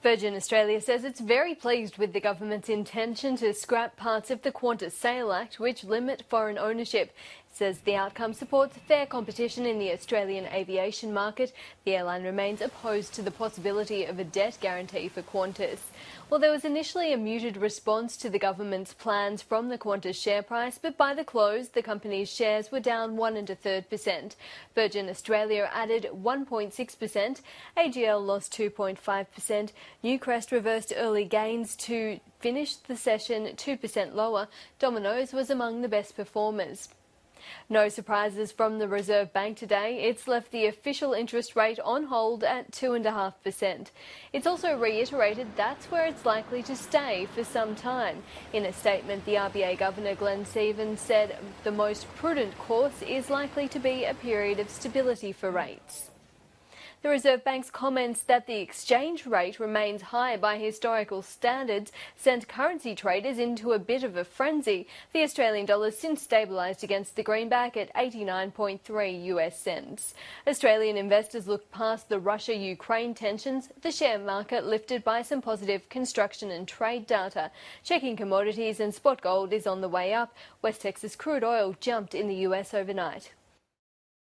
Virgin Australia says it's very pleased with the government's intention to scrap parts of the Qantas Sale Act which limit foreign ownership. It says the outcome supports fair competition in the Australian aviation market. The airline remains opposed to the possibility of a debt guarantee for Qantas. Well, there was initially a muted response to the government's plans from the Qantas share price, but by the close, the company's shares were down 1 1/3%. Virgin Australia added 1.6%, AGL lost 2.5%, Newcrest reversed early gains to finish the session 2% lower. Domino's was among the best performers. No surprises from the Reserve Bank today. It's left the official interest rate on hold at 2.5%. It's also reiterated that's where it's likely to stay for some time. In a statement, the RBA Governor Glenn Stevens said the most prudent course is likely to be a period of stability for rates. The Reserve Bank's comments that the exchange rate remains high by historical standards sent currency traders into a bit of a frenzy. The Australian dollar has since stabilised against the greenback at 89.3 US cents. Australian investors looked past the Russia-Ukraine tensions. The share market lifted by some positive construction and trade data. Checking commodities and spot gold is on the way up. West Texas crude oil jumped in the US overnight.